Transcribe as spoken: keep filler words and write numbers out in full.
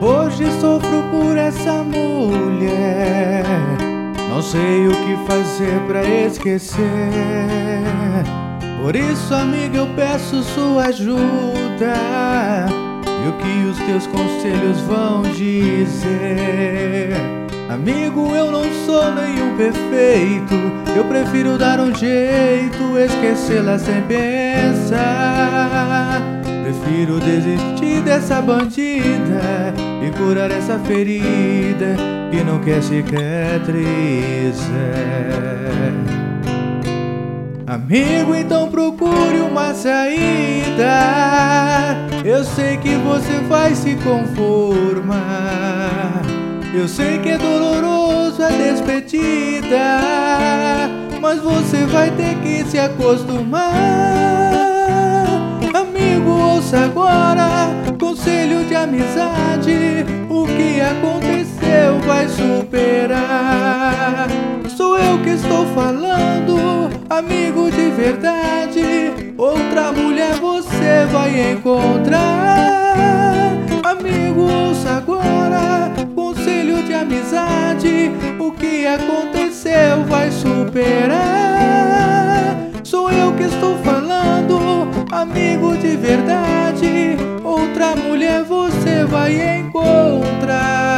Hoje sofro por essa mulher, não sei o que fazer pra esquecer. Por isso, amiga, eu peço sua ajuda. E o que os teus conselhos vão dizer? Amigo, eu não sou nenhum perfeito, eu prefiro dar um jeito, esquecê-la sem pensar. Prefiro desistir dessa bandida e curar essa ferida que não quer cicatrizar. Amigo, então procure uma saída. Eu sei que você vai se conformar. Eu sei que é doloroso a despedida, mas você vai ter que se acostumar. Amigo, ouça agora, conselho de amizade. O que aconteceu vai superar. Sou eu que estou falando, amigo de verdade. Outra mulher você vai encontrar. Amigo, ouça agora, conselho de amizade. O que aconteceu vai superar. Sou eu que estou falando, amigo de verdade. Outra mulher você vai encontrar.